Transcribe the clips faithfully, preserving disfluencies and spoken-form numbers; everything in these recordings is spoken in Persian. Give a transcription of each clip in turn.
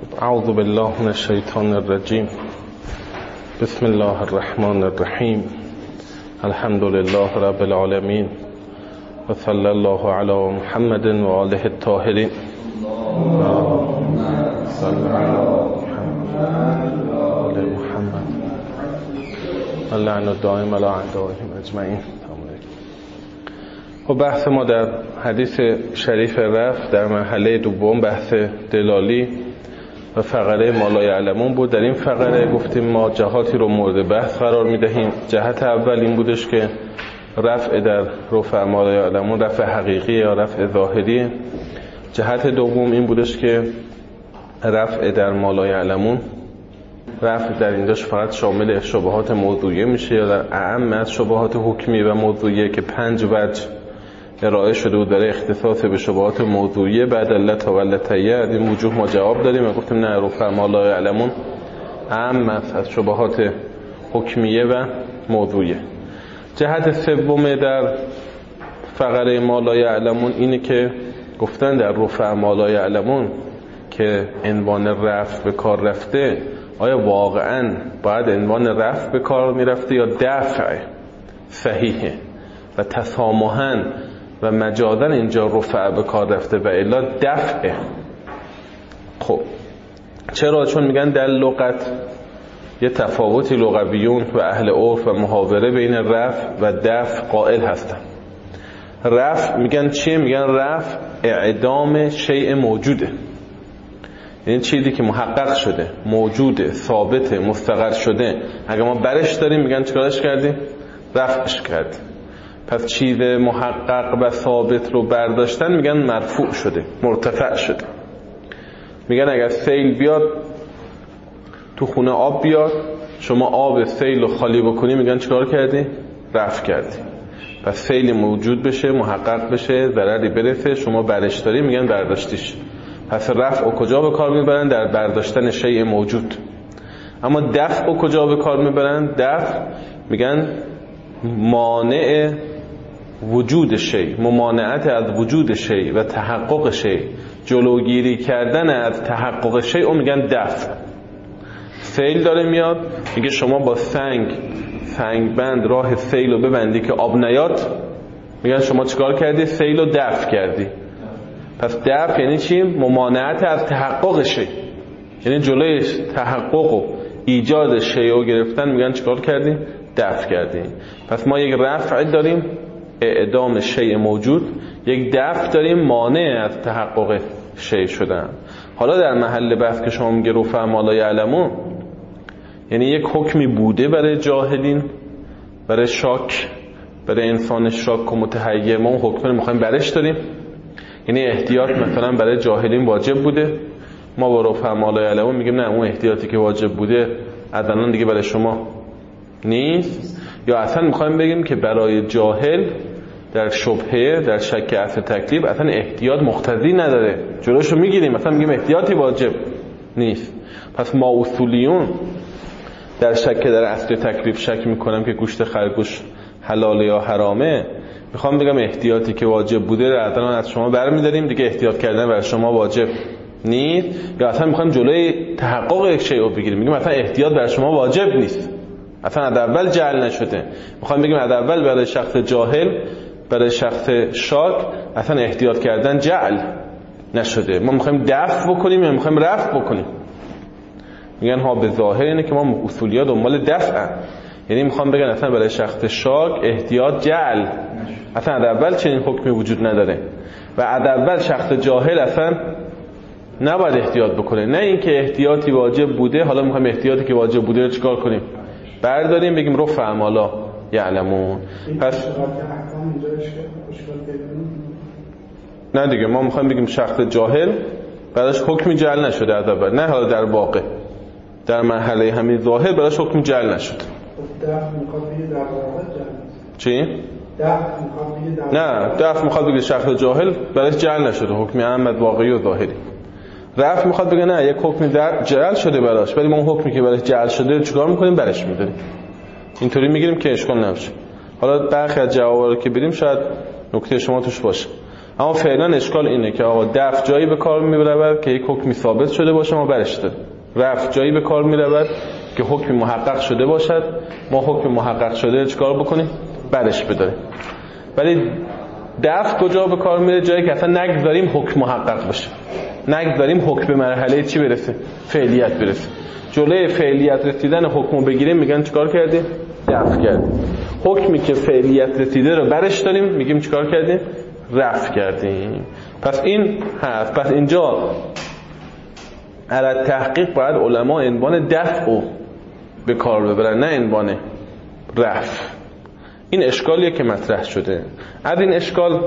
اعوذ بالله من الشیطان الرجیم. بسم الله الرحمن الرحیم. الحمد لله رب العالمین و صلی الله علی محمد و آله الطاهرین. اللهم صل علی محمد و آل محمد اللعن الدائم علی اعدائهم اجمعین. و بحث ما در حدیث شریف رفع در مرحله دوم بحث دلالی و فقره ما لا یعلمون بود. در این فقره گفتیم ما جهاتی رو مورد بحث قرار میدهیم. جهت اول این بودش که رفع در رفع ما لا یعلمون رفع حقیقی یا رفع ظاهری. جهت دوم این بودش که رفع در ما لا یعلمون رفع در اینجاش فقط شامل شبهات موضوعیه میشه یا در اعم از شبهات حکمی و موضوعیه که پنج وجه ارائه شده بود برای اختصاص به شبهات موضوعیه. بعد علت و علتیه از این وجوه ما جواب دادیم و گفتیم نه، رفع ما لا یعلمون اعم از شبهات حکمیه و موضوعیه. جهت سوم در فقره ما لا یعلمون اینه که گفتن در رفع ما لا یعلمون که عنوان رفع به کار رفته، آیا واقعا باید عنوان رفع به کار میرفته یا دفع صحیحه و تسامحاً و مجازاً اینجا رفع به کار رفته و الا دفعه؟ خب چرا؟ چون میگن در لغت یه تفاوتی لغویون و اهل عرف و محاوره بین رفع و دفع قائل هستن. رفع میگن چیه؟ میگن رفع اعدام شیء موجوده، یعنی چیزی که محقق شده، موجوده، ثابته، مستقر شده، اگه ما برش داریم میگن چیکارش کردیم؟ رفعش کردیم. پس چیز محقق و ثابت رو برداشتن میگن مرفوع شده، مرتفع شده. میگن اگر سیل بیاد تو خونه، آب بیاد، شما آب سیل رو خالی بکنی، میگن چیکار کردی؟ رفع کردی. پس سیل موجود بشه، محقق بشه، ضرری برسه، شما برش داری، میگن برداشتیش. پس رفع و کجا به کار میبرن؟ در برداشتن شیء موجود. اما دفع و کجا به کار میبرن؟ دفع میگن مانع وجود شیء، ممانعت از وجود شیء و تحقق شیء، جلوگیری کردن از تحقق شیء، اون میگن دفع. سیل داره میاد، میگه شما با سنگ سنگ بند راه سیل رو ببندی که آب نیاد، میگن شما چیکار کردی؟ سیل رو دفع کردی. پس دفع یعنی چی؟ ممانعت از تحقق شیء، یعنی جلوی تحقق و ایجاد شیء رو گرفتن، میگن چیکار کردی؟ دفع کردی. پس ما یک رفع داریم، اعدام شیء موجود، یک دفع داریم، مانع از تحقق شیء شدن. حالا در محل بحث که شما میگه رفع ما لا یعلمون، یعنی یک حکمی بوده برای جاهلین، برای شاک، برای انسان شاک و متحیر، ما اون حکم رو میخوایم برش داریم، یعنی احتیاط مثلا برای جاهلین واجب بوده، ما با رفع ما لا یعلمون میگیم نه، اون احتیاطی که واجب بوده از الان دیگه برای شما نیست. یا اصلا میخوایم بگیم که برای جاهل در شبهه، در شک اصل تکلیف، اصلا احتیاط مقتضی نداره، جلوشو میگیریم، مثلا میگیم احتیاطی واجب نیست. پس ما اصولیون در شک در اصل تکلیف شک میکنم که گوشت خرگوش حلاله یا حرامه، میخوام بگم احتیاطی که واجب بوده رو الان از شما برمی‌داریم، دیگه احتیاط کردن برای شما واجب نیست. یا اصلا میخوایم جلوی تحقق یک شیء رو بگیریم، میگیم مثلا احتیاط برای شما واجب نیست، اصلا از اول جعل نشده. میخوایم بگیم از اول برای شخص جاهل، برای شخص شاک، اصلا احتیاط کردن جعل نشده. ما میخوایم دفع بکنیم یا میخوایم رفع بکنیم؟ میگن ها به ظاهر اینه که ما اصولیات دنبال دفع، یعنی میخوام بگن اصلا برای شخص شاک احتیاط جعل، اصلا از اول چنین حکمی وجود نداره و از اول شخص جاهل اصلا نباید احتیاط بکنه. نه اینکه احتیاطی واجب بوده، حالا میخوایم احتیاطی که واجب بوده رو چیکار کنیم؟ برداریم بگیم رفع ما لا یعلمون. پس نه دیگه، ما میخوایم بگیم شخص جاهل براش حکمی جعل نشده از اول، نه حالا در واقع در مرحله همین ظاهر براش حکمی جعل نشده. چی؟ نه، دفع میخواد بگه شخص جاهل براش جعل نشده، حکمی احمد واقعی و ظاهری. رفع میخواد بگه نه، یک حکمی جعل شده براش، ولی ما اون حکمی که براش جعل شده چیکار میکنیم؟ برش میداریم. اینطوری میگیریم که اشکال نمیشه. حالا برخی از جوابا رو که بریم شاید نکته شما توش باشه. اما فعلا اشکال اینه که آقا دفع جایی به کار می‌رود که یک حکمی ثابت شده باشه ما برش داریم، رفع جایی به کار می‌رود که حکمی محقق شده باشد ما حکم محقق شده چیکار بکنیم؟ برش بداریم. ولی دفع کجا به کار میره؟ جایی که اصلا نگذاریم حکم محقق باشه، نگذاریم حکم به مرحله چی برسه؟ فعلیت برسه. جلوی فعلیت رسیدن حکمو بگیریم میگن چیکار کردیم؟ دفع کردیم. حکمی که فعلیت رسیده رو برش داریم میگیم چیکار کردیم؟ رفع کردیم. پس این هست. پس اینجا علی تحقیق باید علما عنوان دفع به کار ببرن نه عنوان رفع. این اشکالیه که مطرح شده. از این اشکال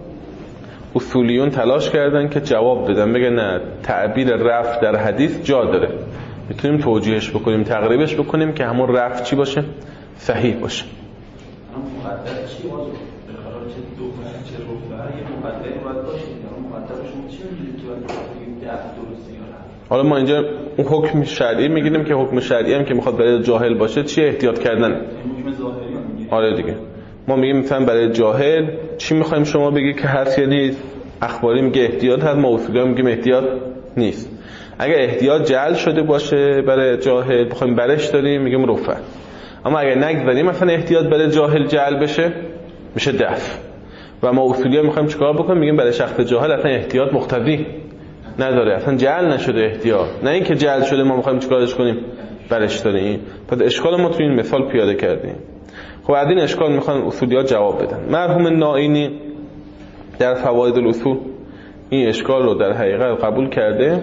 اصولیون تلاش کردن که جواب بدن، بگن نه تعبیر رفع در حدیث جا داره، میتونیم توجیهش بکنیم، تقریبش بکنیم که همون رفع چی باشه؟ صحیح باشه. مقدر چی باشه؟ به قرار چه دو چه رفع یه مقدری باید باشه. مقدرش اون چی میگه که باید دفع درسته یا نه؟ حالا ما اینجا اون حکم شرعی میگیریم که حکم شرعی هم که میخواد برای جاهل باشه چی احتیاط کردن؟ حکم ظاهری میگه. آره دیگه. ما میگیم مثلا برای جاهل چی میخوایم شما بگید که هست، یعنی اخباری میگه احتیاط هست، ما اصولی میگیم احتیاط نیست. اگه احتیاط جعل شده باشه برای جاهل بخوایم برش داریم میگیم رفع. اما اگه نگذاریم مثلا احتیاط برای جاهل جعل بشه میشه دفع. و ما اصولی میخوایم چیکار بکنیم؟ میگیم برای شخص جاهل اصلا احتیاط مقتضی نداره، اصلا جعل نشده احتیاط، نه اینکه جعل شده ما میخوایم چیکارش کنیم؟ برش داریم. پس اشکال ما تو این مثال پیاده کردیم. خب از این اشکال میخوان اصولیات جواب بدن. مرحوم نائینی در فواید الاصول این اشکال رو در حقیقت قبول کرده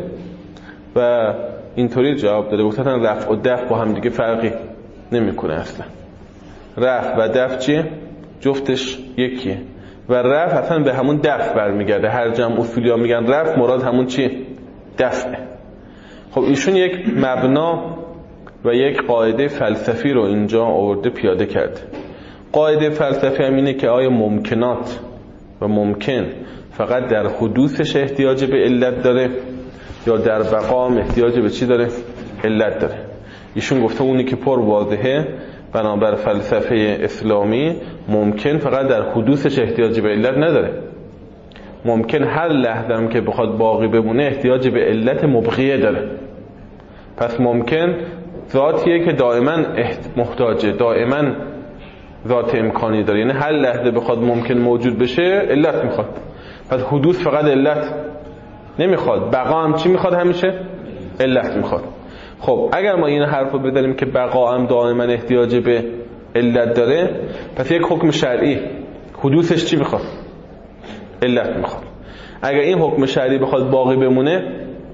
و اینطوری جواب داده، گفتن رفع و دفع با هم دیگه فرقی نمیکنه اصلا. رفع و دفع چیه؟ جفتش یکیه و رفع اصلا به همون دفع برمیگرده. هر جمع اصولیا میگن رفع مراد همون چیه؟ دفعه. خب ایشون یک مبنا و یک قاعده فلسفی رو اینجا آورده پیاده کرده. قاعده فلسفی هم اینه که آیا ممکنات و ممکن فقط در حدوثش احتیاج به علت داره یا در بقا هم احتیاج به چی داره؟ علت داره. ایشون گفته اونی که پر واضحه بنابر فلسفه اسلامی ممکن فقط در حدوثش احتیاج به علت نداره. ممکن هر لحظه هم که بخواد باقی بمونه احتیاج به علت مبقیه داره. پس ممکن ذاتیه که دائما محتاجه، دائما ذات امکانی داره، یعنی هر لحظه بخواد ممکن موجود بشه علت میخواد. پس حدوث فقط علت نمیخواد، بقا هم چی میخواد؟ همیشه علت میخواد. خب اگر ما این حرفو بداریم که بقا هم دائما احتیاج به علت داره، پس یک حکم شرعی حدوثش چی میخواد؟ علت میخواد. اگر این حکم شرعی بخواد باقی بمونه،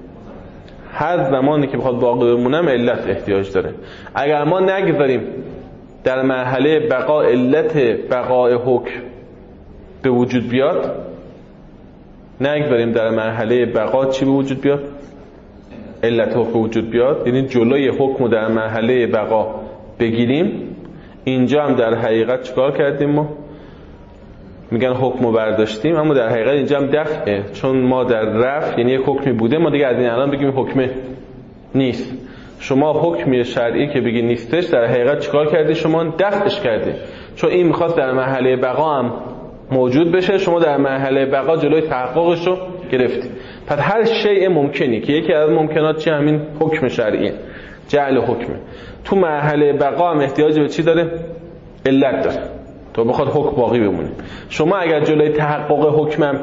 هر زمانی که بخواد باقی بمونه علت احتیاج داره. اگر ما نگذاریم در مرحله بقا علت بقای حکم به وجود بیاد، نگذاریم در مرحله بقا چی به وجود بیاد؟ علت حکم به وجود بیاد، یعنی جلوی حکم در مرحله بقا بگیریم، اینجا هم در حقیقت چیکار کردیم؟ ما میگن حکمو برداشتیم، اما در حقیقت اینجا هم دفعه، چون ما در رفع یعنی یک حکمی بوده ما دیگه از این الان بگیم حکمه نیست. شما حکمی شرعی که بگی نیستش در حقیقت چیکار کردی؟ شما دفعش کردی، چون این میخواست در مرحله بقا هم موجود بشه، شما در مرحله بقا جلوی تحققش رو گرفتی. پس هر شیء ممکنی که یکی از ممکنات چی؟ همین حکم شرعیه، جعل حکمه، تو مرحله بقا هم احتیاج به چی داره؟ علت داره تو بخواد حکم باقی بمونه. شما اگر جلوی تحقق حکمم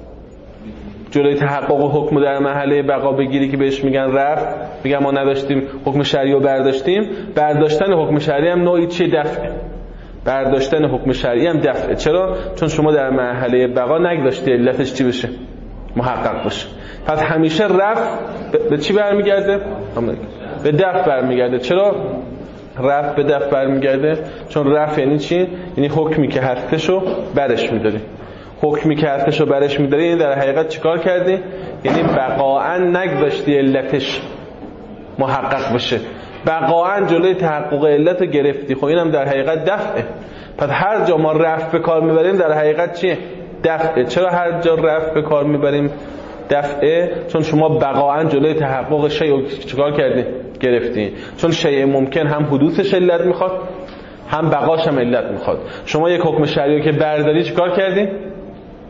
جلوی تحقق حکم در مرحله بقا بگیری که بهش میگن رفع، میگن ما نداشتیم حکم شرعی رو برداشتیم، برداشتن حکم شرعی هم نوعی چیه؟ دفعه. برداشتن حکم شرعی هم دفعه. چرا؟ چون شما در مرحله بقا نگذاشتی علتش چی بشه؟ محقق باشه. پس همیشه رفع به چی برمیگرده؟ به دفع برمیگرده. چرا رفع به دفع برمیگرده؟ چون رفع یعنی چی؟ یعنی حکمی که هستشو برش میداری. حکمی که هستشو برش میداری یعنی در حقیقت چیکار کردی؟ یعنی بقاعا نگذاشتی علتش محقق بشه، بقاعا جلوی تحقق علت رو گرفتی. خب اینم در حقیقت دفعه. پس هر جا ما رفع به کار میبریم در حقیقت چیه؟ دفعه. چرا هر جا رفع به کار میبریم دفعه؟ چون شما بقاعا جلوی تحقق شیء رو چیکار کردی؟ گرفتی. چون شیء ممکن هم حدوثش علت میخواد هم بقاش هم علت میخواد. شما یک حکم شرعی که برداری چیکار کردی؟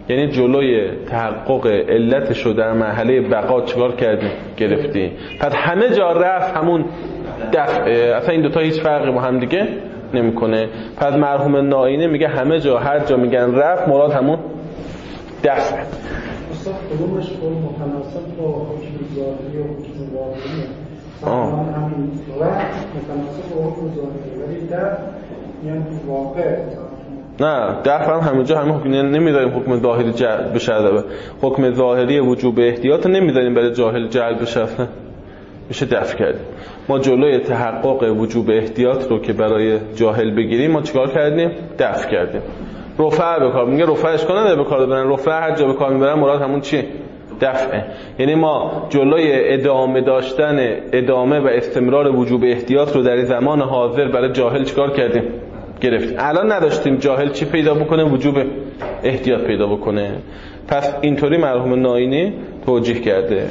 یعنی جلوی تحقق علتش رو در مرحله بقا چیکار کردیم؟ گرفتیم. پس همه جا رفع همون دفعه، اصلا این دوتا هیچ فرقی با هم دیگه نمیکنه. پس مرحوم نائینی میگه همه جا هر جا میگن رفع مراد همون دفع. اصلا کدومش با متناسب با حکم ظاهری و حکم واقعیه؟ آه همین رفع متناسب با حکم ظاهری ولی دفع یعنی واقع. نه دفع هم همینجا همین حکم نمیذاریم حکم ظاهری جلب بشه. حکم ظاهری وجوب احتیاط نمیذاریم برای جاهل جلب بشه، اصلا میشه دفع کردیم. ما جلوی تحقق وجوب احتیاط رو که برای جاهل بگیریم ما چیکار کردیم؟ دفع کردیم. رفع به کار میگه رفعش کنن به کار ببرن، رفع هر جا به کار میبرن مراد همون چی؟ دفعه. یعنی ما جلوی ادامه داشتن ادامه و استمرار وجوب احتیاط رو در زمان حاضر برای جاهل چیکار کردیم؟ گرفتیم. الان نداشتیم جاهل چی پیدا بکنه؟ وجوب احتیاط پیدا بکنه. پس اینطوری مرحوم نائینی توجیه کرده. این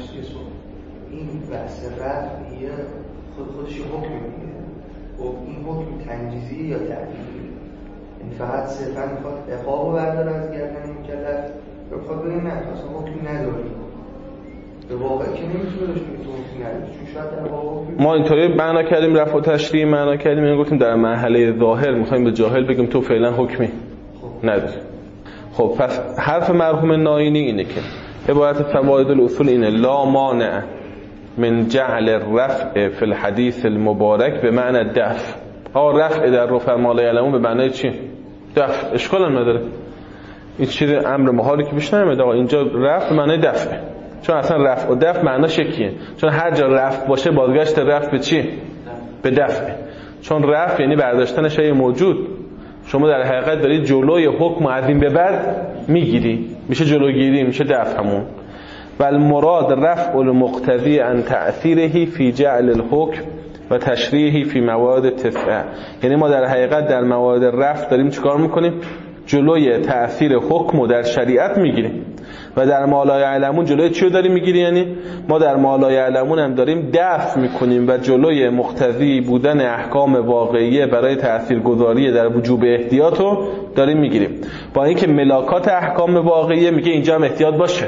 بحث رفعیه خود خودش حکم میگه. این حکم تنجیزی یا تعبیری؟ یعنی فقط صرفا میخواد عقاب رو برداره از گردن مکلف یا میخواد بگه نه اصلا حکمی نداری؟ به واقع که نمیتونه داشت که تو حکمی نداری، چون شاید در واقع ما اینطوری معنا کردیم، رفع و تشریع معنا کردیم، این گفتیم در مرحله ظاهر میخوایم به جاهل بگیم تو فعلا حکمی نداری. خب پس حرف مرحوم نائینی اینه که عبارت فواید الاصول اینه: لا مانع من جعل الرفع فی الحدیث المبارک به معنی دفع. آقا رفع در رفع ما لا یعلمون به معنی چی؟ دفع. اشکال هم نداره، این چیز امر محالی که بیش نمیاد. آقا اینجا رفع معنی دفعه، چون اصلا رفع و دفع معناش یکیه. چون هر جا رفع باشه بازگشت رفع به چی؟ به دفعه. چون رفع یعنی برداشتن شیء موجود. شما در حقیقت دارید جلوی حکم از این به بعد میگیری، میشه جلوگیری، میشه دفع همون. و المراد رفع المقتضی عن تأثیره فی جعل الحکم و تشریعه فی موارد تسعه. یعنی ما در حقیقت در موارد رفع داریم چیکار میکنیم؟ جلوی تأثیر حکم رو در شریعت میگیریم. و در ما لا یعلمون جلوی چی رو داریم میگیریم؟ یعنی ما در ما لا یعلمون هم داریم دفع میکنیم و جلوی مقتضی بودن احکام واقعیه برای تاثیرگذاری در وجوب احتیاط رو داریم میگیریم. با اینکه ملاکات احکام واقعیه میگه اینجا هم احتیاط باشه.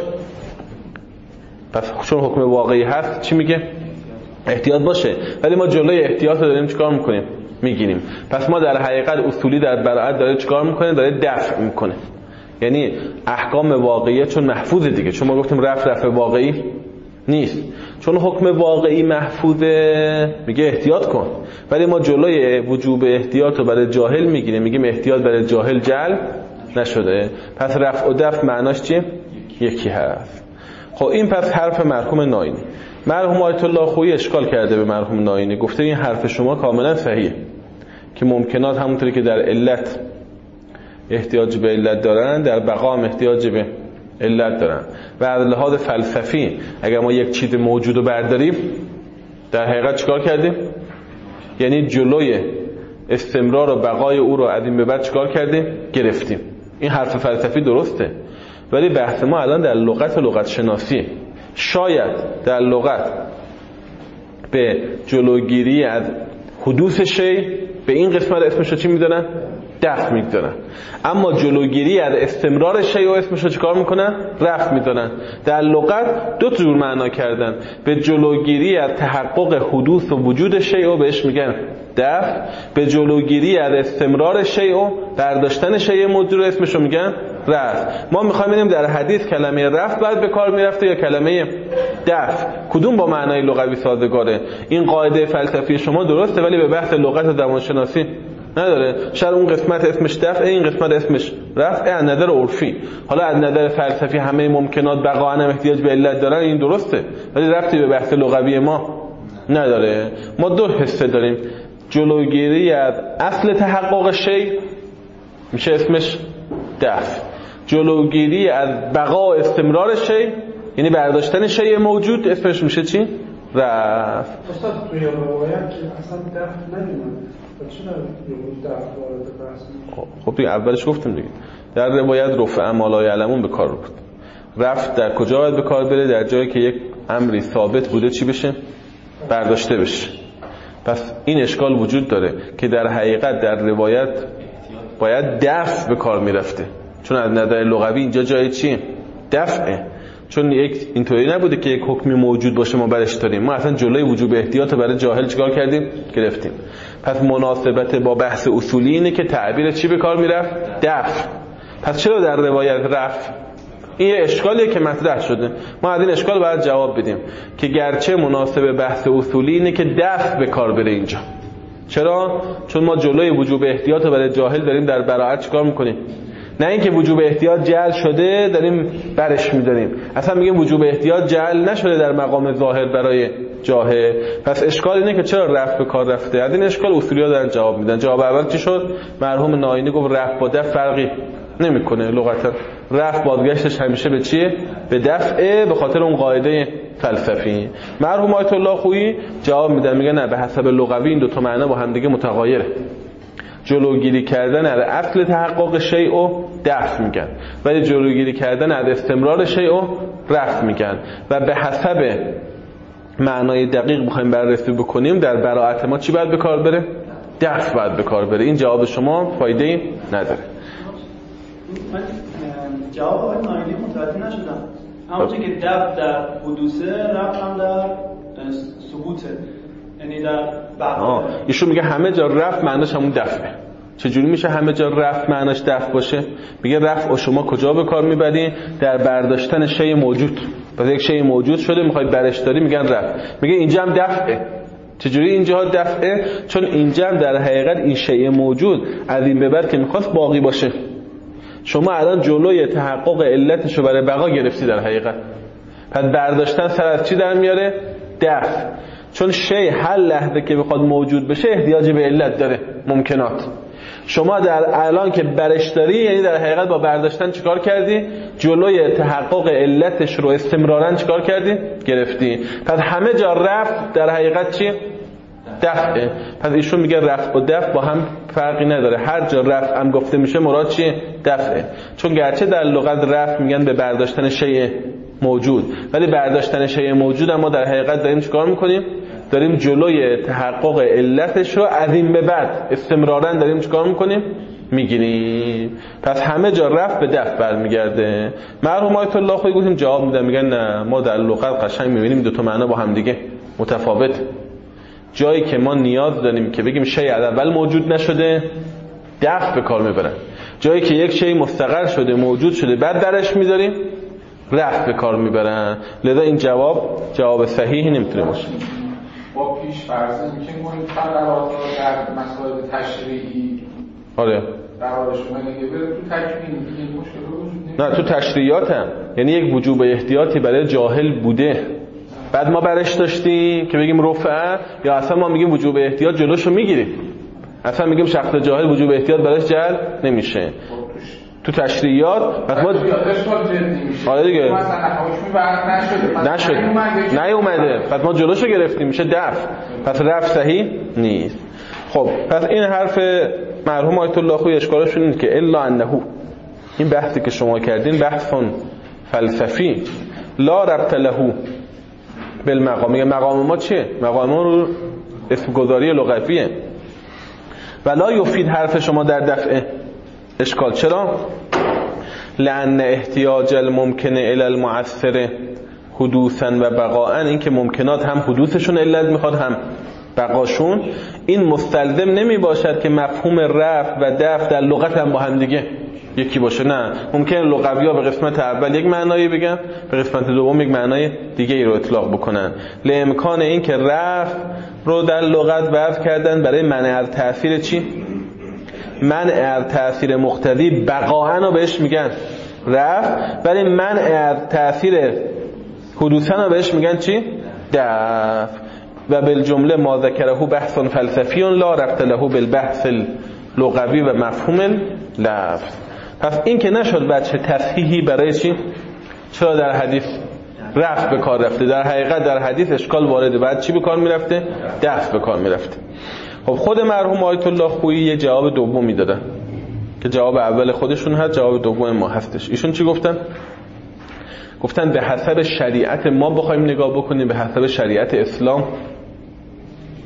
پس چون حکم واقعی هست چی میگه؟ احتیاط باشه. ولی ما جلوی احتیاط رو داریم چیکار میکنیم؟ میگیریم. پس ما در حقیقت اصولی در براءت داره چیکار میکنه؟ داره دفع میکنه. یعنی احکام واقعیه چون محفوظه دیگه، چون ما گفتیم رفع رفع واقعی نیست، چون حکم واقعی محفوظه میگه احتیاط کن. ولی ما جلوی وجوب احتیاط رو برای جاهل میگیریم، میگیم احتیاط برای جاهل جلب نشده. پس رفع و دفع معناش چیه؟ یکی هست. خب این پس حرف مرحوم نائینی. مرحوم آیت الله خویی اشکال کرده به مرحوم نائینی، گفته این حرف شما کاملا صحیحه که ممکنات همونطوری که در علت احتیاج به علت دارن در بقا هم احتیاج به علت دارن. و از لحاظ فلسفی اگر ما یک چیز موجود رو برداریم در حقیقت چیکار کردیم؟ یعنی جلوی استمرار و بقای او رو از این به بعد چیکار کردیم؟ گرفتیم. این حرف فلسفی درسته، ولی بحث ما الان در لغت و لغت شناسی. شاید در لغت به جلوگیری از حدوث شی به این قسمت اسمش رو چی میدونن؟ دفع میدونن. اما جلوگیری از استمرار شی و اسمش رو چیکار میکنن؟ رفع میدونن. در لغت دو جور معنا کردن. به جلوگیری از تحقق حدوث و وجود شی و بهش میگن دفع. به جلوگیری از استمرار شی و برداشتن شی موجود رو اسمش رو میگن رفع. ما میخوایم ببینیم در حدیث کلمه رفع بعد به کار میرفته یا کلمه دفع، کدوم با معنای لغوی سازگاره؟ این قاعده فلسفی شما درسته ولی به بحث لغت و زبانشناسی نداره. شاید اون قسمت اسمش دفع، این قسمت اسمش رفع از نظر عرفی. حالا از نظر فلسفی همه ممکنات بقا هم احتیاج به علت دارن، این درسته، ولی ربطی به بحث لغوی ما نداره. ما دو حصه داریم: جلوگیری از اصل تحقق شی میشه اسمش دفع، جلوگیری از بقا استمرار شی یعنی برداشتن شی موجود اسمش میشه چی؟ رفع. استاد توی روایت که اصلا دفع نمیدونم چرا یه دفع وارد بحث میشه؟ خب دیگه اولش گفتم دیگه در روایت رفع ما لا یعلمون به کار بود. رفع در کجا باید به کار بره؟ در جایی که یک امری ثابت بوده چی بشه؟ برداشته بشه. پس این اشکال وجود داره که در حقیقت در روایت باید دفع به کار میرفته، چون از نظر لغوی اینجا جای چیه؟ دفعه. چون یک اینطوری نبوده که یک حکمی موجود باشه ما برش داریم، ما اصلا جلوی وجوب احتیاط برای جاهل چیکار کردیم؟ گرفتیم. پس مناسبت با بحث اصولی اینه که تعبیر چی به کار میرفت؟ دفع. پس چرا در روایت رفع؟ این اشکالیه که مطرح شده، ما از این اشکال باید جواب بدیم که گرچه مناسب بحث اصولی اینه که دفع به کار بره اینجا. چرا؟ چون ما جلوی وجوب احتیاط برای جاهل داریم در براءت چیکار میکنیم؟ نه اینکه وجوب احتیاط جعل شده داریم برش میداریم، اصلا میگیم وجوب احتیاط جعل نشده در مقام ظاهر برای جاهل. پس اشکال اینه که چرا رفع به کار رفته. از این اشکال اصولی‌ها دارن جواب میدن. جواب اول چی شد؟ مرحوم ناینی گفت رفع با دفع فرقی نمیکنه لغتا. رفع بازگشتش همیشه به چیه؟ به دفعه، به خاطر اون قاعده فلسفی. مرحوم آیت الله خویی جواب میدن، میگه نه، به حسب لغوی این دو تا معنی با هم دیگه متغایره. جلوگیری کردن از اصل تحقق شیء و دفع میگن، ولی جلوگیری کردن از استمرار شیء و رفع میگن. و به حسب معنای دقیق بخوایم بررسی بکنیم در براءت ما چی باید به کار بره؟ دفع باید به کار بره. این جواب شما فایده نداره. من جواب آقای ناینی متوجه نشدم. همونطور که دفع در حدوثه، رفع هم در ثبوته، یعنی در بقا. ایشون میگه همه جا رفع معناش همون دفعه. چجوری میشه همه جا رفع معناش دفع باشه؟ میگه رفع شما کجا به کار میبرین؟ در برداشتن شی موجود. پس یک شی موجود شده میخواید برش داری، میگن رفع. میگه اینجا هم دفعه. چجوری اینجا دفعه؟ چون اینجا هم در حقیقت این شی موجود از این به بعد که میخواست باقی باشه. شما الان جلوی تحقق علتش رو برای بقا گرفتی در حقیقت. پس برداشتن سر از چی در میاره؟ دفع. چون شی هر لحظه که بخواد موجود بشه احتیاج به علت داره، ممکنات. شما در الان که برش داری، یعنی در حقیقت با برداشتن چیکار کردی؟ جلوی تحقق علتش رو استمرارا چیکار کردی؟ گرفتی. پس همه جا رفع در حقیقت چی؟ دفعه. پس ایشون میگه رفع و دفع با هم فرقی نداره، هر جا رفع هم گفته میشه مراد چیه؟ دفعه. چون گرچه در لغت رفع میگن به برداشتن شیء موجود، ولی برداشتن شیء موجود اما در حقیقت داریم چیکار میکنیم؟ داریم جلوی تحقق علتش رو از این به بعد استمرارا داریم چیکار میکنیم؟ میگیریم. پس همه جا رفع به دفع برمیگرده. مرحوم آیت الله خویی گفتیم جواب میدن، میگن نه، ما در لغت قشنگ میبینیم دو تا معنا با هم دیگه متفاوت. جایی که ما نیاز داریم که بگیم شی از اول موجود نشده، دفع به کار میبرن. جایی که یک شی مستقر شده، موجود شده، بعد درش میذاریم، رفع به کار میبرن. لذا این جواب جواب صحیحی نمیتونه باشه. با پیش فرضی میکنیم کنیم فقرات در مسائل تشریعی. آره. دربارش میگه بره تو تکوین دیگه مشکل وجود نه، تو تشریعات هم. یعنی یک وجوب احتیاطی برای جاهل بوده، بعد ما برش داشتیم که بگیم رفعه، یا اصلا ما میگیم وجوب احتیاط جلوشو میگیریم، اصلا میگیم شخص جاهل وجوب احتیاط براش جعل نمیشه. تو تشریعات پس ما آره دیگه مثلا حکمی برد نشده نشد نیومده، پس ما جلوشو گرفتیم، میشه دفع. پس رفع صحیح نیست. خب پس این حرف مرحوم آیت الله خویی اشکالشون اینه که الا انه، این بحثی که شما کردین بحث فلسفی لا ربط له بالمقام. میگه مقام ما چیه؟ مقام ما رو اسم گذاری لغویه. ولا یفید حرف شما در دفع اشکال. چرا؟ لأن احتیاج الممکن الی المعثر حدوثا و بقاء، این که ممکنات هم حدوثشون علت میخواد هم بقاشون، این مستلزم نمی باشد که مفهوم رفع و دفع در لغت هم با هم دیگه یکی باشه. نه، ممکن لغوی‌ها به قسمت اول یک معنایی بگن، به قسمت دوم یک معنای دیگه ای رو اطلاق بکنن. لامکان این که رفع رو در لغت وضع کردن برای منع از تأثیر چی؟ منع از تأثیر مقتضی بقاء رو بهش میگن رفع، ولی منع از تأثیر حدوثا رو بهش میگن چی؟ دفع. و بالجمله ما ذکره بحث فلسفی لا ربط له بالبحث اللغوی و مفهوم اللفظ. پس این که نشد بچه تصحیحی برای چی؟ چرا در حدیث رفع به کار رفته؟ در حقیقت در حدیث اشکال وارده، بعد چی به کار میرفته؟ دفع به کار میرفته. خب خود مرحوم آیت الله خویی یه جواب دومی دادن که جواب اول خودشون هست، جواب دوم ما هستش. ایشون چی گفتن؟ گفتن به حسب شریعت ما بخوایم نگاه بکنیم، به حسب شریعت اسلام،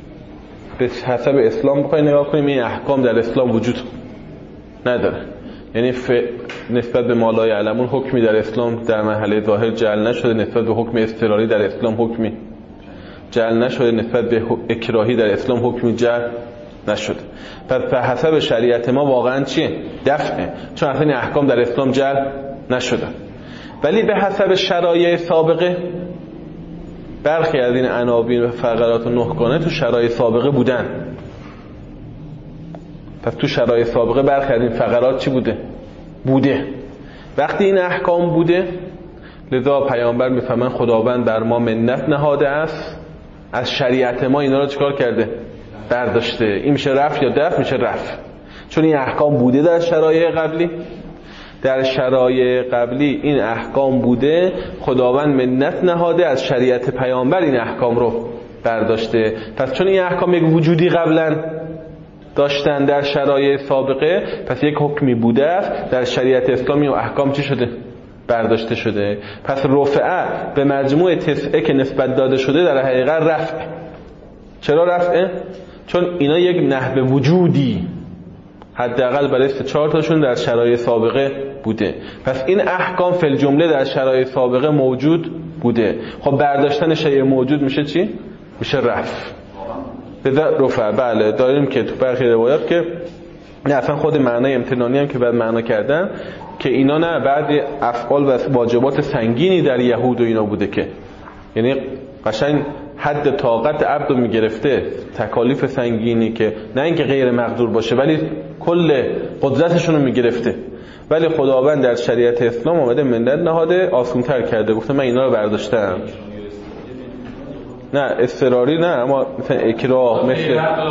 به حسب اسلام بخوایم نگاه کنیم، این احکام در اسلام وجود نداره. یعنی ف... نسبت به ما لا یعلمون حکمی در اسلام در مرحله ظاهر جعل نشده، نسبت به حکم اضطراری در اسلام حکمی جعل نشده، نسبت به اکراهی در اسلام حکمی جعل نشده. پس به حسب شریعت ما واقعا چیه؟ دفعه، چون اصلا این احکام در اسلام جعل نشده. ولی به حسب شرایع سابقه برخی از این عناوین و فقرات و نهگانه تو شرایع سابقه بودن. پس تو شرایع سابقه برخی از این فقرات چی بوده؟ بوده. وقتی این احکام بوده، لذا پیامبر میفهمن خداوند بر ما منت نهاده است، از شریعت ما اینا رو چیکار کرده؟ برداشته. این میشه رفع یا دفع؟ میشه رفع، چون این احکام بوده در شرایع قبلی. در شرایع قبلی این احکام بوده، خداوند منت نهاده، از شریعت پیامبر این احکام رو برداشته. پس چون این احکام یک وجودی قبلا داشتن در شرایع سابقه، پس یک حکمی بوده است در شریعت اسلامی و احکام چی شده؟ برداشته شده. پس رفعه به مجموع تسعه که نسبت داده شده در حقیقت رفع. چرا رفعه؟ چون اینا یک نحو وجودی حداقل برای سه چهار تاشون در شرایع سابقه بوده. پس این احکام فی الجمله در شرایع سابقه موجود بوده. خب برداشتن شیء موجود میشه چی؟ میشه رفع. رفع. بله داریم که تو برخی روایات که نه اصلا خود معنای امتنانی هم که بعد معنا کردن که اینا نه بعد افعال و واجبات سنگینی در یهود و اینا بوده، که یعنی قشنگ حد طاقت عبد رو میگرفته، تکالیف سنگینی که نه اینکه غیر مقدور باشه ولی کل قدرتشون رو میگرفته، ولی خداوند در شریعت اسلام اومده منت نهاده، آسان‌تر کرده، گفته من اینا رو برداشتم. نه اضطراری نه، اما مثلا اکراه مثل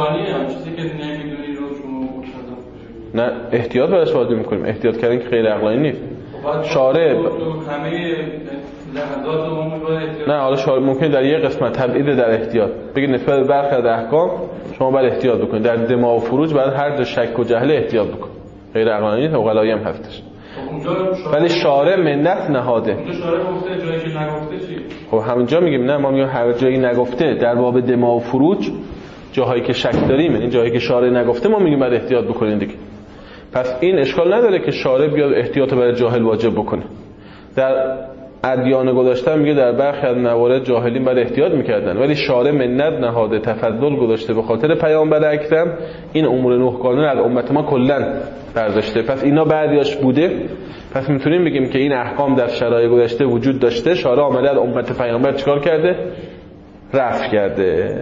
نه احتیاط براش واجب میکنیم. احتیاط کردن که غیر عقلانی نیست. شارع همه لحظات رو نه حالا شارع ممکن در یه قسمت تبعید در احتیاط بگید نسبت به برخی از احکام شما باید احتیاط بکنید. در دماغ و فروج باید هر جا شک و جهل احتیاط بکنید. غیر عقلانی نیست، عقلایی هم هستش. ولی شارع منت نهاده. اونجا شارع گفته جایی که نگفته چی؟ خب همونجا میگیم نه، ما میگیم هر جایی نگفته در باب دماغ و فروج، جاهایی که شک داریم، این جاهایی که شارع نگفته ما میگیم باید احتیاط بکنید دیگه. پس این اشکال نداره که شارع بیاد احتیاط برای جاهل واجب بکنه. در ادیان گذاشته میگه در برخی از موارد جاهلین باید احتیاط میکردن، ولی شارع منت نهاده، تفضل گذاشته به خاطر پیامبر اکرم، این امور نه قانون از امت ما کلا برداشته. پس اینا بعضیاش بوده، پس میتونیم بگیم که این احکام در شرایع گذشته وجود داشته، شارع آمده از امت پیامبر چیکار کرده؟ رفع کرده.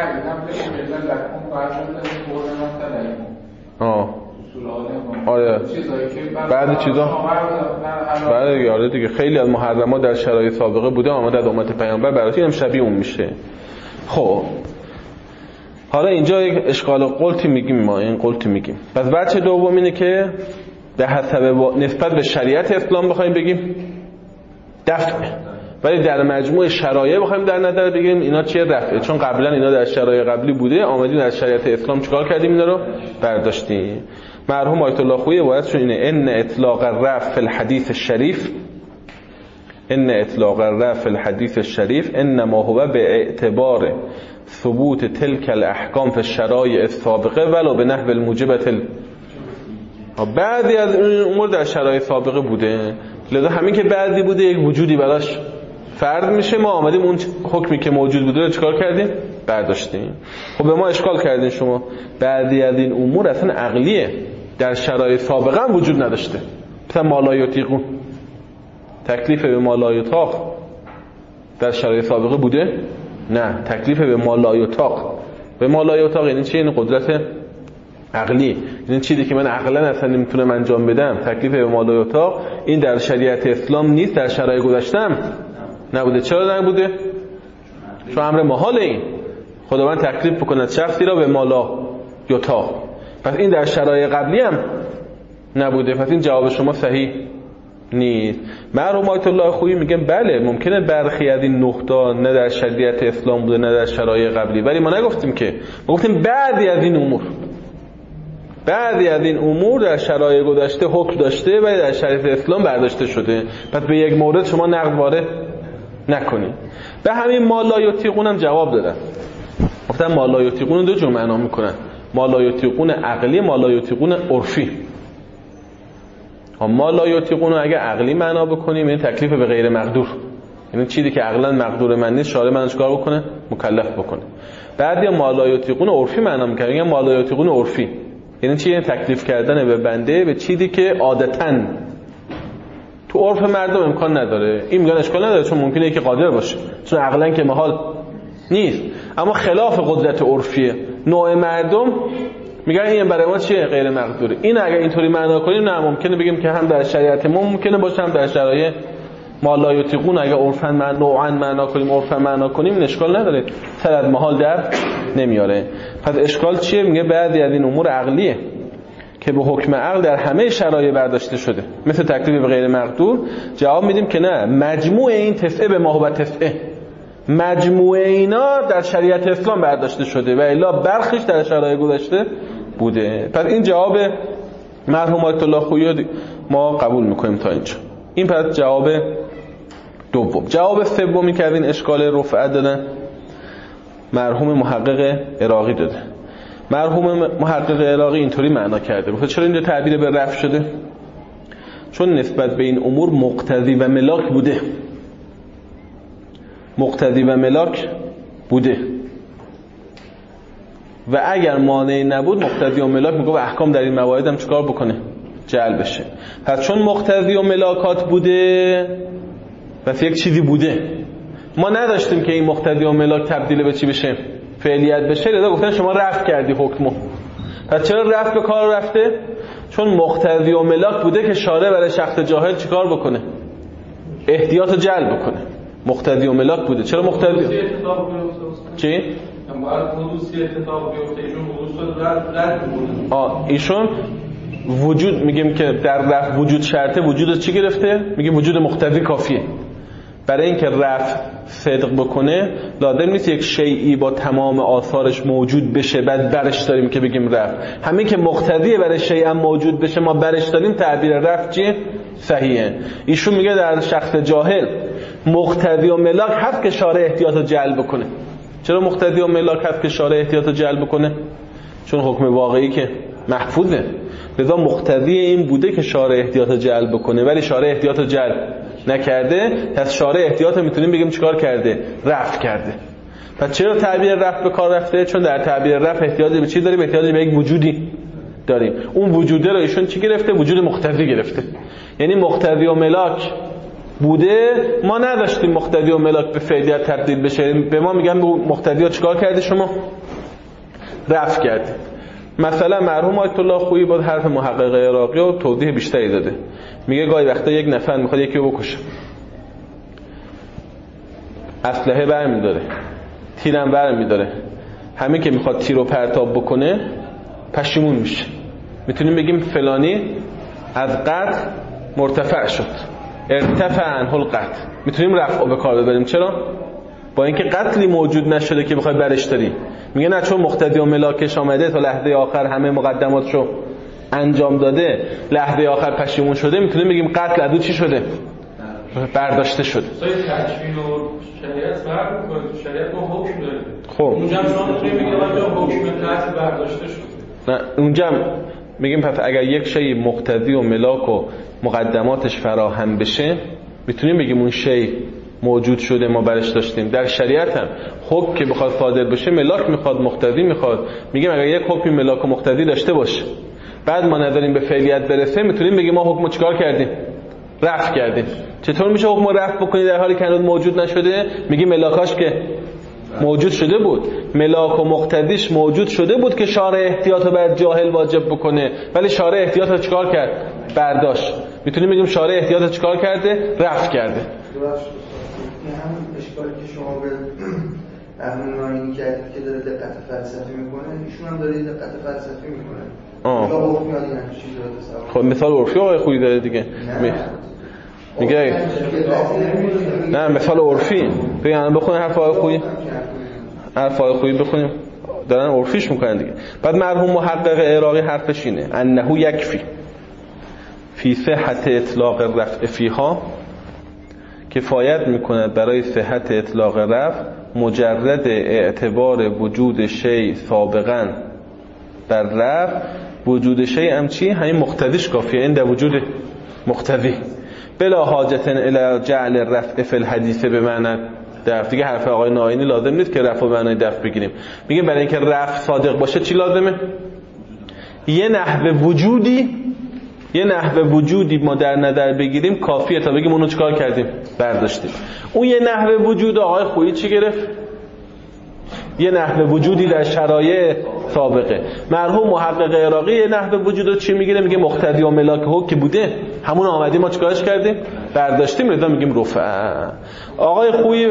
آه آره بعد چیزا بعد دیگه آره دیگه خیلی از محرمات در شرایع سابقه بوده آمده از امت پیامبر، برای اینم شبیه اون میشه. خب حالا اینجا یک اشکال قلتی میگیم، ما این قلتی میگیم. پس بچه دوم اینه که به حسب نسبت به شریعت اسلام بخوایم بگیم دفعه، ولی در مجموع شرایع بخوایم در نظر بگیریم اینا چیه؟ رفعه. چون قبلا اینا در شرایع قبلی بوده، آمدیم در شریعت اسلام چیکار کردیم؟ اینا رو برداشتیم. مرحوم آیت الله خویی روایتشون اینه ان اطلاق الرفع فی الحدیث الشریف ان اطلاق الرفع فی الحدیث الشریف انما هو به اعتبار ثبوت تلك الاحکام فی الشرایع السابقه ولو به نحو الموجبه ال... بعضی از این امور در شرایع سابقه بوده، لذا همین که بعضی بوده یک وجودی براش فرض میشه، ما آمدیم اون حکمی که موجود بوده رو چیکار کردیم؟ برداشتیم. خب به ما اشکال کردین شما بعضی از این امور اصلا عقلیه، در شرایع سابقه هم وجود نداشته. مثلا ما لا یطیقون، تکلیف به ما لا یطاق در شرایع سابقه بوده؟ نه. تکلیف به ما لا یطاق، به ما لا یطاق یعنی چی؟ این قدرت عقلی، این چیزی که من عقلا اصلا نمیتونم انجام بدم. تکلیف به ما لا یطاق این در شریعت اسلام نیست، در شرایع گذشتم نبوده. چرا نبوده؟ چون امر محاله. این خداوند تکلیف بکند شخصی را به ما لا یطاق، پس این در شرایع قبلی هم نبوده. پس این جواب شما صحیح نیست. مرحوم آیت الله خویی میگن بله ممکنه برخی از این نقطه نه در شریعت اسلام بوده نه در شرایع قبلی، ولی ما نگفتیم که، ما گفتیم بعضی از این امور بعضی از این امور در شرایع گذشته حکم داشته ولی در شریعت اسلام برداشته شده. پس به یک مورد شما نقد وارد نکنید. به همین ما لا یطیقون هم جواب دادن، گفتن ما لا یطیقون دو جور معنا میکنن، ما لا یطیقون عقلی، ما لا یطیقون عرفی. ما لا یطیقون اگه عقلی معنا بکنیم این تکلیف به غیر مقدور، یعنی چیزی که عقلا مقدور من نیست شارع من چیکار بکنه؟ مکلف بکنه. بعد یا ما لا یطیقون عرفی معنا میکنه، میگن ما لا یطیقون عرفی یعنی چی؟ یعنی تکلیف کردن به بنده به چیزی که عادتاً تو عرف مردم امکان نداره. این میگن اشکال نداره چون ممکنه که قادر باشه، چون عقلا که محال نیست، اما خلاف قدرت عرفیه. نوع مردم میگن این برای ما چیه؟ غیر مقدوره. این اگه اینطوری معنا کنیم نه ممکنه بگیم که هم در شریعت ما ممکنه باشه هم در شرایط ما لا یطیقون اگه عرفاً معنا نوعاً معنا کنیم عرفاً معنا کنیم این اشکال نداره، سر از محال در نمیاره. پس اشکال چیه؟ میگه بعضی از این امور عقلیه که به حکم عقل در همه شرایط برداشته شده مثل تکلیف به غیر مقدور. جواب میدیم که نه، مجموع این تسعه به ما هو تسعه، مجموع اینا در شریعت اسلام برداشته شده و الا برخیش در شرایط گذشته بوده. پس این جواب مرحوم آیت الله خویی ما قبول میکنیم تا اینجا. این پس جواب دوم. جواب سومی که از این اشکال رفعت دادن مرحوم محقق عراقی داده. مرحوم محقق عراقی اینطوری معنا کرده، گفت چرا اینجا تعبیر به رفع شده؟ چون نسبت به این امور مقتضی و ملاک بوده، مقتضی و ملاک بوده و اگر مانعی نبود مقتضی و ملاک میگه و احکام در این موارد هم چیکار بکنه؟ جعل بشه. پس چون مقتضی و ملاکات بوده پس یک چیزی بوده، ما نداشتیم که این مقتضی و ملاک تبدیل به چی بشه؟ فعلیت بشه، لذا گفتن شما رفع کردی حکمو. پس چرا رفع به کار رفته؟ چون مقتضی و ملاک بوده که شارع برای شخص جاهل چیکار بکنه؟ احتیاط جلب بکنه. مقتضی و ملاک بوده. چرا مقتضی؟ چی؟ باید حدوثی اتفاق بیفته، ایشون حدوث رو رد رد می‌کنه. آه ایشون وجود میگیم که در رفع وجود شرطه، وجود چی گرفته؟ میگیم وجود مقتضی کافیه. برای اینکه رفع صدق بکنه لازم نیست یک شیئی با تمام آثارش موجود بشه بعد برش داریم که بگیم رفع. همین که مقتضیه برای شیء هم موجود بشه ما برش داریم تعبیر رفع چیه؟ صحیحه. ایشون میگه در شخص جاهل مقتضی و ملاک هست که شارع احتیاط رو جلب کنه. چرا مقتضی و ملاک هست که شارع احتیاط رو جلب کنه؟ چون حکم واقعی که محفوظه، لذا مقتضی این بوده که شارع احتیاط رو جلب کنه، ولی شارع احتیاط رو جلب نکرده. پس شارع احتیاط رو میتونیم بگیم چیکار کرده؟ رفع کرده. پس چرا تعبیر رفع به کار رفته؟ چون در تعبیر رفع احتیاج به چی داریم؟ احتیاج به یک وجودی داریم. اون وجوده رو ایشون چی گرفته؟ وجود مقتضی گرفته. یعنی مقتضی و ملاک بوده، ما نداشتیم مقتضی و ملاک به فعلیت تبدیل بشه، به ما میگن مقتضی ها چیکار کردی شما؟ رفع کردی. مثلا مرحوم آیت الله خویی با حرف محقق عراقی رو توضیح بیشتری داده. میگه گاهی وقتا یک نفر میخواد یکی رو بکشه، اسلحه برمی‌داره، تیرم برمی‌داره، همین که میخواد تیر رو پرتاب بکنه پشیمون میشه، میتونیم بگیم فلانی از قتل مرتفع شد، ارتفع عنه القتل، میتونیم رفع به کار ببریم. چرا؟ با اینکه قتلی موجود نشده که بخوای برش داری. میگه نه، چون مقتضی و ملاکش آمده تا لحظه آخر همه مقدماتشو انجام داده، لحظه آخر پشیمون شده، میتونیم بگیم قتل از او چی شده؟ برداشته شده. سایه تکفیر و شریعت فرق می‌کنه. تو شریعت ما حکم داریم. خب اونجا هم شما می‌تونید بگید اونجا حکم قتل برداشته شده. نه، اونجا هم میگیم پس اگر یک شی مقتضی و ملاک و مقدماتش فراهم بشه میتونیم بگیم اون شی موجود شده ما برش داشتیم. در شریعت هم حکم که بخواد صادر بشه ملاک میخواد، مقتضی میخواد. میگیم اگر یک حکم ملاک و مقتضی داشته باشه بعد ما نداریم به فعلیت برسه میتونیم بگیم ما حکمو چیکار کردیم؟ رفع کردیم. چطور میشه حکمو رفع بکنی در حالی که هنوز موجود نشده؟ میگیم ملاکاش که موجود شده بود، ملاک و مقتضیش موجود شده بود که شارع احتیاطو بر جاهل واجب بکنه، ولی شارع احتیاطو چیکار کرد؟ برداشت. میتونیم بگیم شارع احتیاطو چیکار کرده؟ رفع کرده. این همون اشکالی که شما به مرحوم ناینی کردید که داره دقت فلسفی میکنه، ایشون هم داره دقت فلسفی میکنه. آه. یا عرفی یاد این چیزی رو تصور. خب مثال عرفی آقای خویی داره دیگه. نه. میگه نه مثال عرفی. ببین بخونیم حرف آقای خویی. حرف آقای خویی بخونیم. دارن عرفیش میکنن دیگه. بعد مرحوم محقق عراقی حرفش اینه انه یکفی فی صحت اطلاق الرفع فیها، کفایت میکند برای صحت اطلاق رفع مجرد اعتبار وجود شیء سابقا در رفع. وجود شیء هم چی؟ همین مقتضیش کافیه. این در وجود مقتضی بلا حاجت الی جعل رفع فی الحدیث به معنی دفع. دیگه حرف آقای ناینی لازم نیست که رفع به معنی دفع بگیریم. میگه برای اینکه رفع صادق باشه چی لازمه؟ یه نحو وجودی یه نحو وجودی ما در نظر بگیریم کافیه تا بگیم اونو چیکار کردیم؟ برداشتیم. اون یه نحو وجود آقای خویی چی گرفت؟ یه نحو وجودی در شرایع سابقه. مرحوم محقق عراقی یه نحو وجود رو چی میگیره؟ میگه مقتضی و ملاک حکم بوده، همون آمدیم ما چیکارش کردیم؟ برداشتیم، رضا میگیم رفع. آقای خویی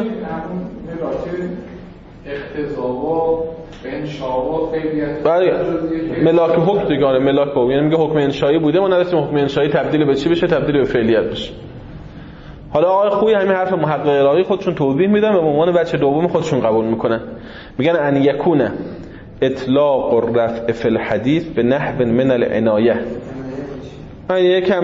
اقتضا و انشاء و فعلیت بله ملاک حکم دیگه، ملاک حکم یعنی میگه حکم انشایی بوده، ما نرسیم حکم انشایی تبدیل به چی بشه؟ تبدیل به فعلیت بشه. حالا آقای خویی همین حرف محقق عراقی خودشون توضیح میدن و به عنوان بچه دوم خودشون قبول میکنن. میگن ان یکون اطلاق الرفع فی الحدیث به نحو من العنایه. یعنی یکم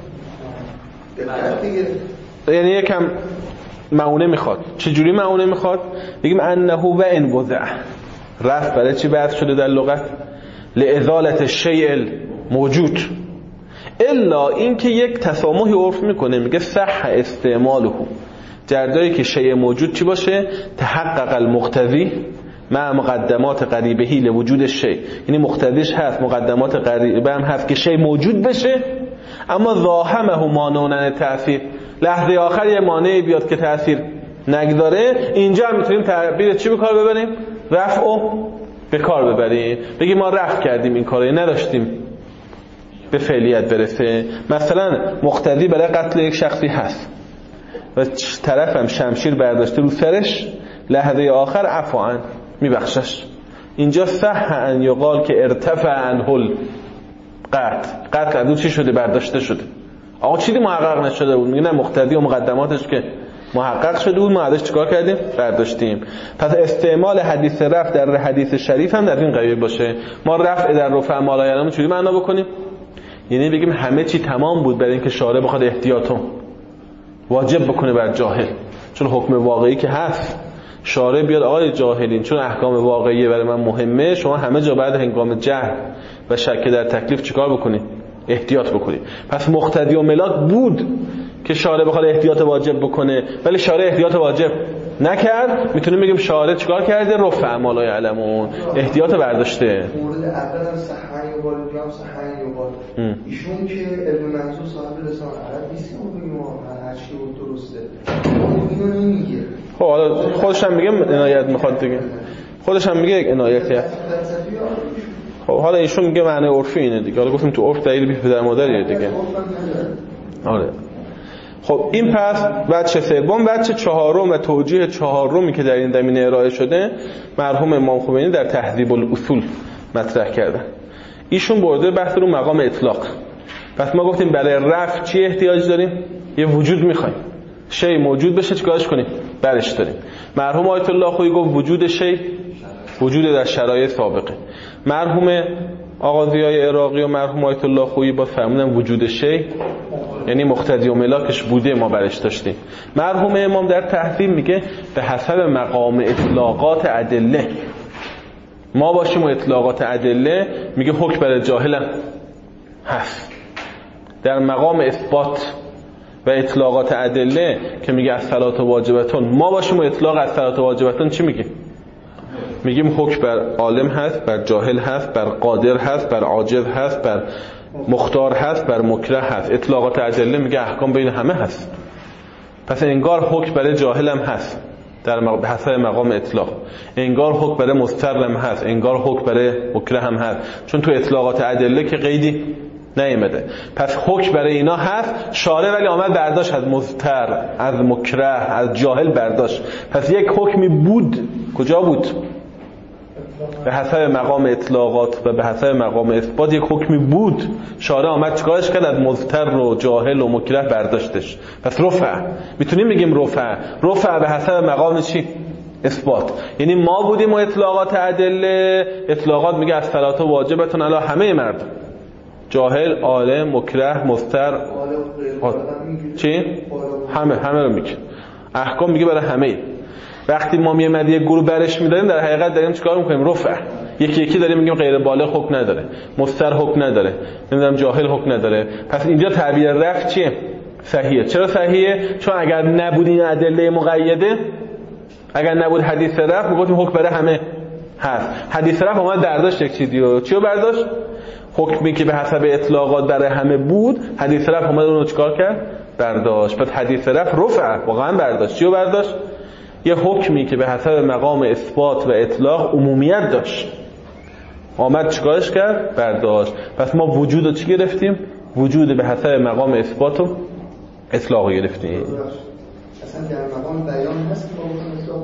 یعنی یکم معونه میخواد. چه جوری معونه میخواد؟ بگیم انه و ان وضع. رفع برای چی بحث شده در لغت؟ لازاله الشیء موجود. الا اینکه یک تسامحی عرف میکنه، میگه صح استعماله در جایی که شیء موجود چی باشه؟ تحقق المقتضی مع مقدمات قریبهی لوجود شیء. یعنی مقتضیش هست، مقدمات قریبه هم هست که شیء موجود بشه، اما ضاحمه مانعون تأثیر. لحظه آخر یه مانعی بیاد که تأثیر نگذاره. اینجا هم میتونیم تعبیر چی به کار ببریم؟ رفع و به کار ببریم. بگیم ما رفع کردیم این کارو، نداشتیم به فعلیت برسه. مثلا مقتضی برای قتل یک شخصی هست و طرف هم شمشیر برداشته رو سرش، لحظه آخر عفوا میبخشش. اینجا صح ان یقال که ارتفع عنه القتل. قتل از اون چی شده؟ برداشته شده. آقا چیزی محقق نشده بود. میگه نه، مقتضی و مقدماتش که محقق شده بود، ما ازش چیکار کردیم؟ برداشتیم. پس استعمال حدیث رفع در حدیث شریف هم در این قضیه باشه. ما رفع در رفع ما لا یعلم چجوری معنا بکنیم؟ یعنی بگیم همه چی تمام بود برای اینکه شارع بخواد احتیاطو واجب بکنه بر جاهل، چون حکم واقعی که هست. شارع بیاد آقای جاهلین چون احکام واقعی برای من مهمه، شما همه جا بعد هنگام جهل و شک در تکلیف چیکار بکنید؟ احتیاط بکنید. پس مقتضی و ملاک بود که شارع بخواد احتیاط واجب بکنه، ولی شارع احتیاط واجب نکرد. میتونیم بگیم شارع چیکار کرده؟ رفع ما لا یعلمون، احتیاط برداشته. مورد اول هم صحن یوبال دیگه صحن یوبال ایشون که ابن منصور صاحب لسان عرب نیست که بگیم هر چی رو درسته، اینو نمیگه. خب حالا خودش هم میگه عنایت میخواد دیگه، خودش هم میگه عنایتی هست. خب حالا ایشون میگه معنی عرفی اینه دیگه. حالا گفتیم تو عرف دلیل بی پدر مادریه دیگه. آره. خب این پس بچه سوم. بچه چهارم و توجیه چهارمی که در این زمینه ارائه شده مرحوم امام خمینی در تهذیب الاصول مطرح کردن. ایشون برده بحث رو مقام اطلاق. پس ما گفتیم برای رفع چی احتیاج داریم؟ یه وجود میخوایم، شی موجود بشه چیکارش کنیم؟ برش داریم. مرحوم آیت الله خویی گفت وجود شی وجود در شرایط سابقه. مرحوم آقا ضیای عراقی و مرحوم آیت الله خویی با فرمودن وجود شی یعنی مقتضی و ملاکش بوده، ما برش داشتیم. مرحوم امام در تهذیب میگه به حسب مقام اطلاقات ادله ما باشیم و اطلاقات ادله میگه حکم بر جاهلم هست. در مقام اثبات و اطلاقات ادله که میگه الصلاة واجبتون ما باشیم و اطلاق الصلاة واجبتون چی میگه؟ میگیم حکم بر عالم هست، بر جاهل هست، بر قادر هست، بر عاجز هست، بر مختار هست، بر مکره هست. اطلاقات ادله میگه احکام بین همه هست. پس انگار حکم برای جاهل هم هست در حسب مقام اطلاق، انگار حکم برای مضطر هم هست، انگار حکم برای مکره هم هست، چون تو اطلاقات ادله که قیدی نیامده. پس حکم برای اینا هست. شارع ولی آمد برداشت از مضطر، از مکره، از جاهل برداشت. پس یک حکمی بود، کجا بود؟ به حسب مقام اطلاقات و به حسب مقام اثبات یک حکمی بود. شارع آمد چیکارش کرد؟ از مضطر و جاهل و مکره برداشتش. پس رفع میتونیم بگیم رفع رفع به حسب مقام چی؟ اثبات. یعنی ما بودیم و اطلاقات ادله، اطلاقات میگه الصلاة واجبتون علی همه مردم، جاهل، عالم، مکره، مضطر، چی؟ همه همه رو میگه. احکام میگه برای همه. وقتی ما میامد یک گروه برش میداریم در حقیقت داریم چیکار میکنیم؟ رفع. یکی یکی داریم میگیم غیر بالغ حکم نداره، مستر حکم نداره، نمیدونم جاهل حکم نداره. پس اینجا تعبیر رفع چیه؟ صحیحه. چرا صحیحه؟ چون اگر نبود این ادله مقیده، اگر نبود حدیث رفع، میگفتیم حکم برای همه هست. حدیث رفع اومد برداشت یک چیزی رو. چیو برداشت؟ حکمی که به حسب اطلاقات برای همه بود، حدیث رفع اومد اون رو چیکار کرد؟ برداشت. پس حدیث رفع رفع واقعا برداشت. چیو برداشت؟ یه حکمی که به حسب مقام اثبات و اطلاق عمومیت داشت، آمد چیکارش کرد؟ برداشت. پس ما وجود رو چی گرفتیم؟ وجود به حسب مقام اثبات و اطلاق گرفتیم. اصلا در مقام بیان هست که با اطلاق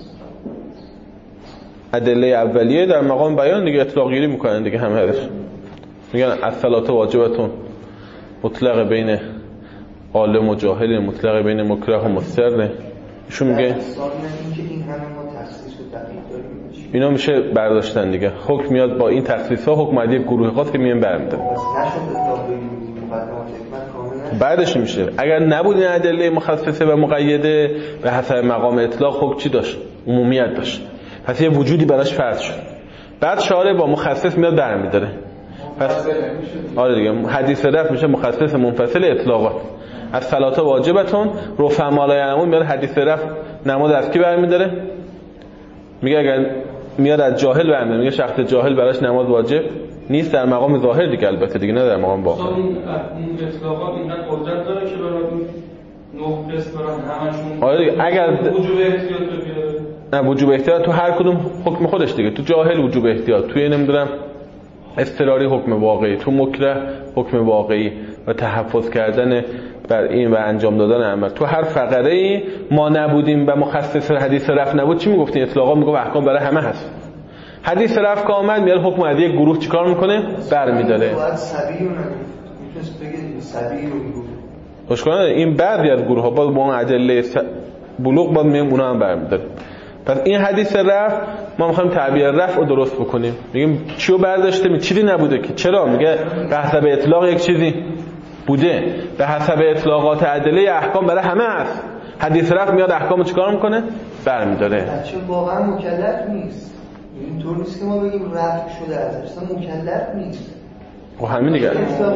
ادله اولیه در مقام بیان دیگه اطلاق گیری میکنن دیگه، همه هرش میگن الصلاة واجبتون، مطلق بین عالم و جاهل، مطلق بین مکره و مستر. ایشون میگه این که این همه ما تخصیص و دقیق داریم، اینا میشه برداشتن دیگه. حکم میاد با این تخصیص ها، حکم عادی گروهات که میان برمی‌داره. بس نشد اطلاق بگیم مقدمات حکمت کامل نشد. بعدش میشه اگر نبود این ادله مخصصه و مقیده، به حسب مقام اطلاق حکم چی داشت؟ عمومیت داشت. پس یه وجودی براش فرض شد. بعد شارع با مخصص میاد برمی‌داره. پس آره دیگه حدیث رفع میشه مخصص منفصل اطلاقات. از صلات واجبتون رفع ما لا یعلمون میاد حدیث رفع نماز از کی برمی‌داره؟ میگه اگر میاد از جاهل برمی‌داره، میگه شخص جاهل براش نماز واجب نیست در مقام ظاهر دیگه، البته دیگه نه در مقام باطن. این این اطلاقات اینا قدرت داره که برای نه قسم برای همشون آره دیگه اگر وجوب احتیاط بیاره. نه وجوب احتیاط تو هر کدوم حکم خودش دیگه. تو جاهل وجوب احتیاط، توی نمیدونم اضطراری حکم واقعی، تو مکره حکم واقعی و تحفظ کردن بر این و انجام دادن عمل. تو هر فقره ای ما نبودیم و مخصص حدیث رفع نبود، چی میگفتین؟ اطلاقا میگفت احکام برای همه هست. حدیث رفع که آمد میاد حکم از یک گروه چیکار میکنه؟ برمی‌داره. باید سبیل رو نگفت، میتونست بگه سبیل رو میگفت. خوشکنه این بعضی از گروه ها با اون ادله بلوغ باید میگیم اونا هم برمی‌داره. پس این حدیث رفع ما میخوایم تعبیر رفع رو درست بکنیم. میگیم چیو برداشته؟ می چیزی نبوده که. چرا؟ میگه به حسب اطلاق یک چیزی بوده، به حسب اطلاقات ادله احکام برای همه هست. حدیث رفع میاد احکامو چیکار میکنه؟ برمی‌داره. بچه واقعا مکلف نیست. اینطور نیست که ما بگیم رفع شده ازش، اصلا مکلف نیست. خب همین دیگه.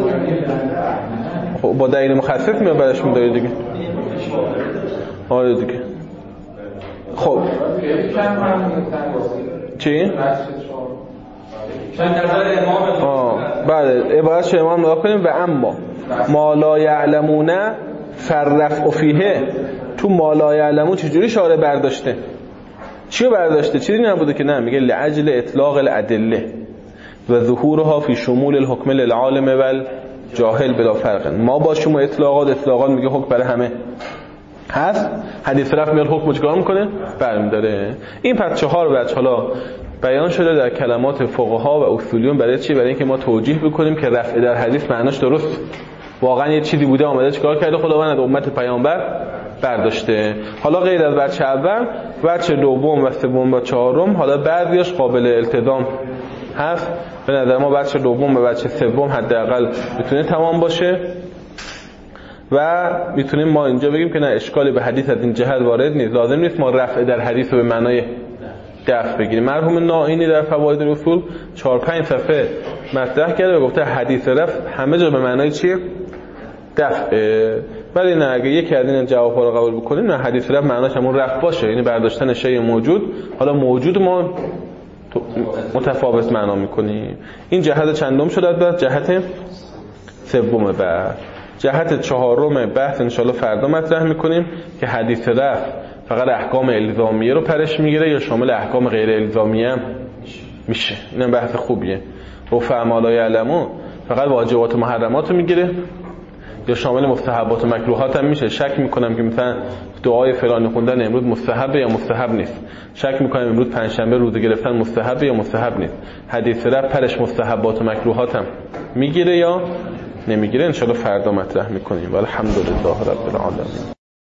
خب با دلیل مخصص میاد برش میداره دیگه. آره دیگه. خب چی؟ آه بله عبارت شما امام نگاه کنیم. و اما ما لا یعلمون فرفع فیه، تو ما لا یعلمون چجوری شارع برداشته؟ چیو برداشته؟ چیزی نبوده که نه، میگه لعجل اطلاق الادله و ظهورها فی شمول الحکم للعالم والجاهل بلا فرق. ما با شما اطلاقات اطلاقات میگه حکم برای همه هست. حدیث رفع میاد حکم چیکار میکنه؟ برمی‌داره. این پس چهار وجه حالا بیان شده در کلمات فقها و اصولیون. برای چی؟ برای اینکه ما توجیه بکنیم که رفع در حدیث معناش درست، واقعا یه چیزی بوده آمده چیکار کرده خداوند از امت پیامبر برداشته. حالا غیر از وجه اول، وجه دوم و سوم و چهارم حالا بعضیاش قابل التزام هست. به نظر ما وجه دوم و وجه سوم حداقل میتونه تمام باشه و میتونیم ما اینجا بگیم که نه اشکالی به حدیث از این جهت وارد نیست. لازم نیست ما رفع در حدیث رو به معنای دفع بگیریم. مرحوم نائینی در فواید الاصول چهار پنج صفحه مطرح کرده و گفته حدیث رفع همه جا به معنای چیه؟ دفعه. ولی نه اگه یکی از این جواب‌ها رو قبول بکنیم، نه حدیث رفع معناش همون رفع باشه، یعنی برداشتن شیء موجود. حالا موجود ما متفاوت معنا می‌کنیم. این جهت چندم شد؟ بعد جهت سوم. بعد جهت چهارم بحث انشالله فردا مطرح میکنیم که حدیث رفع فقط احکام الزامیه رو پرش میگیره یا شامل احکام غیر الزامیه هم میشه. اینم بحث خوبیه. رفع ما لا یعلمون فقط واجبات و محرمات رو میگیره یا شامل مستحبات و مکروهات هم میشه. شک میکنم که مثلا دعای فلانی خوندن امروز مستحبه یا مستحب نیست. شک میکنم امروز پنجشنبه روزه گرفتن مستحبه یا مستحب نیست. حدیث رفع پرش مستحبات و مکروهات هم میگیره یا نمیگیره. انشالله فردا مطرح میکنیم. والحمدلله رب العالمین.